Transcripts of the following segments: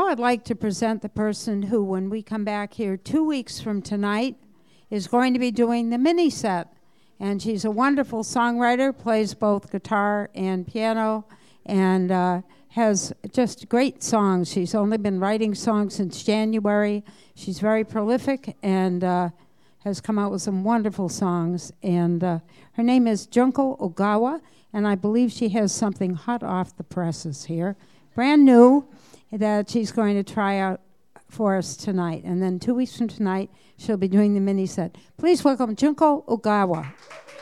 I'd like to present the person who, when we come back here 2 weeks from tonight, is going to be doing the mini set. And she's a wonderful songwriter, plays both guitar and piano, and has just great songs. She's only been writing songs since January. She's very prolific and has come out with some wonderful songs. And her name is Junko Ogawa, and I believe she has something hot off the presses here, brand new, that she's going to try out for us tonight. And then 2 weeks from tonight, she'll be doing the mini set. Please welcome Junko Ogawa.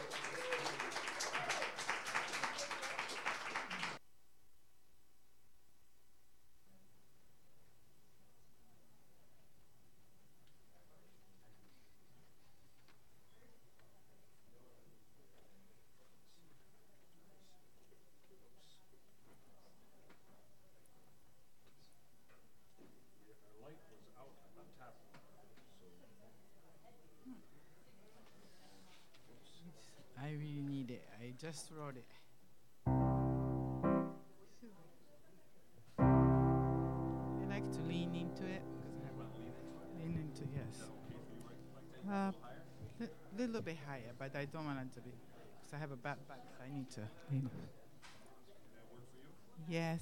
I really need it. I just wrote it. I like to lean into it because I have lean into yes. Little bit higher, but I don't want it to be because I have a bad back. So I need to lean. Yes.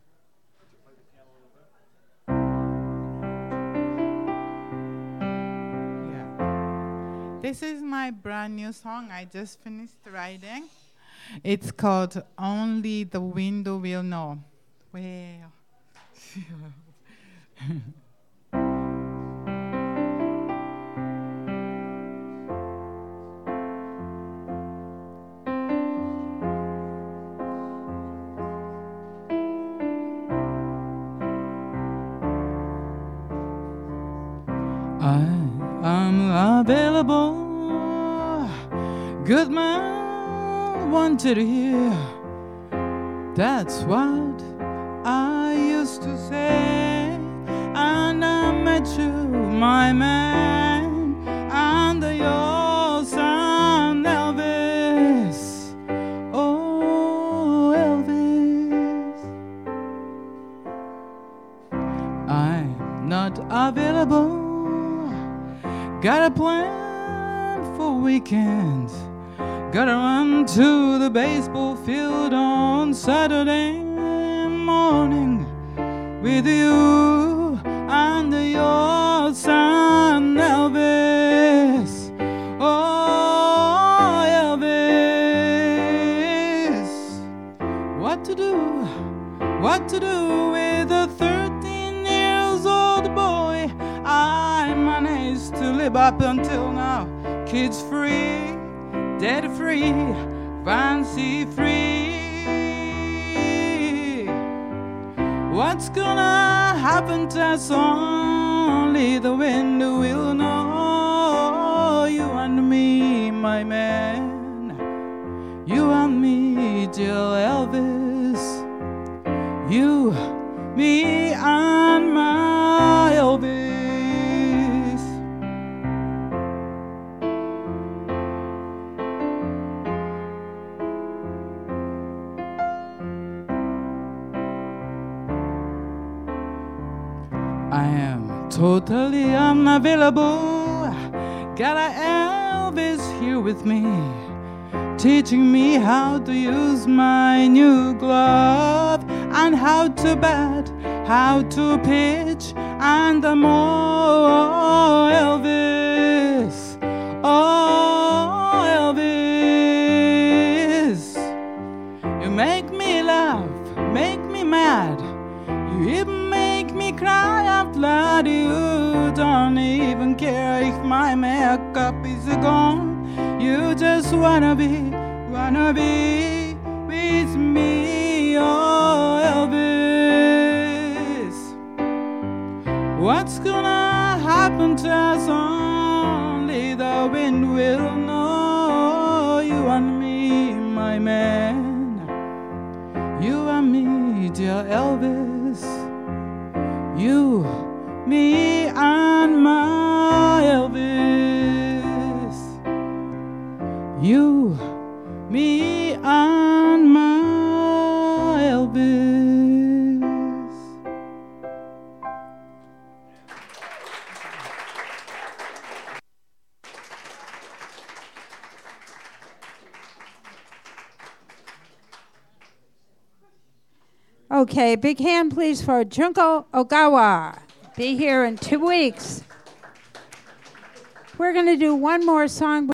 This is my brand new song I just finished writing. It's called Only the Wind Will Know. Well. I'm available. Good man wanted to hear. That's what I used to say. And I met you, my man, under your son Elvis. Oh, Elvis. I'm not available. Got a plan for weekends. Gotta run to the baseball field on Saturday morning with you under your son Elvis. Oh, Elvis. What to do with a 13 years old boy? I managed to live up until now. Kids free, debt free, fancy free. What's gonna happen to us? Only the wind will know. You and me, my man. You and me, dear Elvis. You, me, and my Elvis. I am totally unavailable. Got a Elvis here with me, teaching me how to use my new glove and how to bat, how to pitch, and the more. Elvis, oh Elvis, you make me laugh, make me mad, you even make me cry out loud. You don't even care if my makeup is gone. You just wanna be with me, oh Elvis. What's gonna happen to us? Only the wind will know. You and me, my man. You and me, dear Elvis. You, me, and my Elvis. You, me, and my Elvis. Okay, big hand, please, for Junko Ogawa. Be here in 2 weeks. We're going to do one more song.